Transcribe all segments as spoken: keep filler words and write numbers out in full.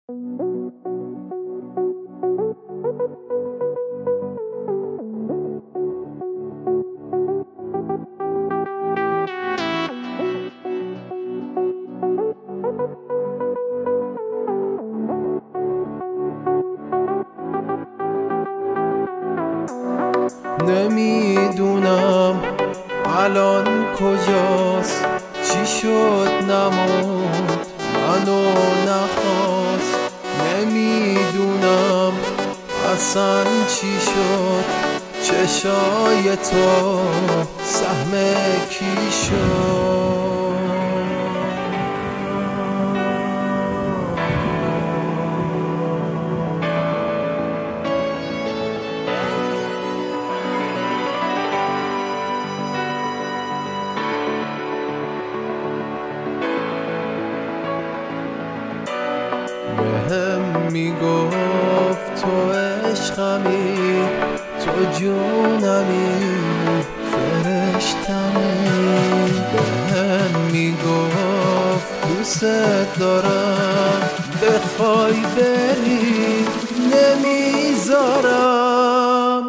نمیدونم الان کجاست، چی شد نموند منو نخواست. نمیدونم اصلا چی شد، چشای تو سهم کی شد. بهم میگفت تو عشقمی، تو جونمی، فرشتمی. بهم میگفت دوست دارم، بخوای بری نمیذارم.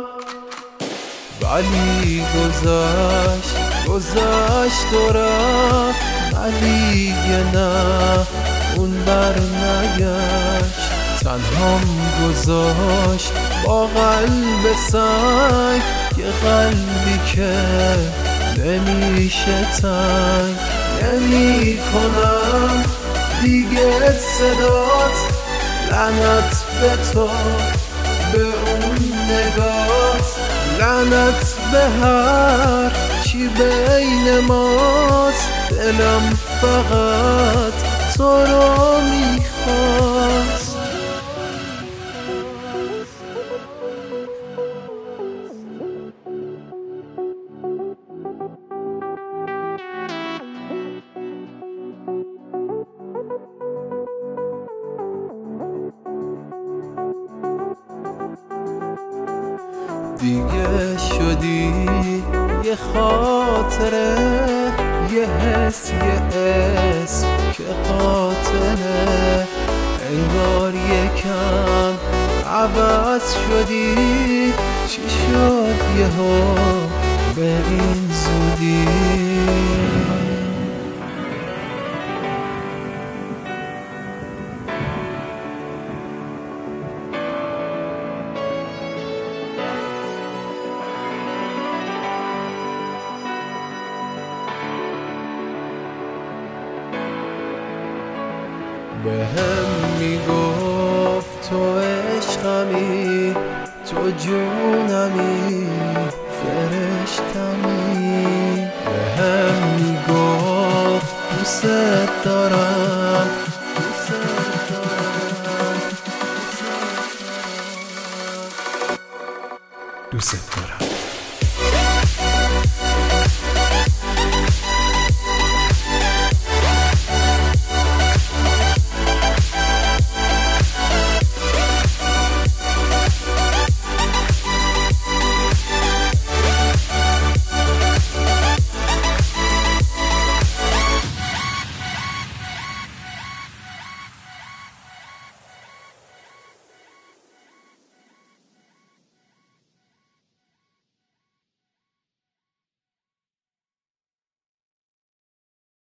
ولی گذشت گذشت و رفت، ولی نه اون بر نگشت. تنهام گذاشت با قلب سنگ، یه قلبی که نمیشه تنگ. نمی کنم دیگه صدات، لعنت به تو، به اون نگات، لعنت به هر چی بین ماست. دلم فقط تو رو میخواست. دیگه شدی یه خاطره، یه حس، یه اسم که قاتله. انگار یکم عوض شدی، چی شد یهو به این زودی؟ بهم میگفت تو عشقمی، تو جونمی، فرشتمی. بهم میگفت دوست دارم، دوست دارم، دوست دارم.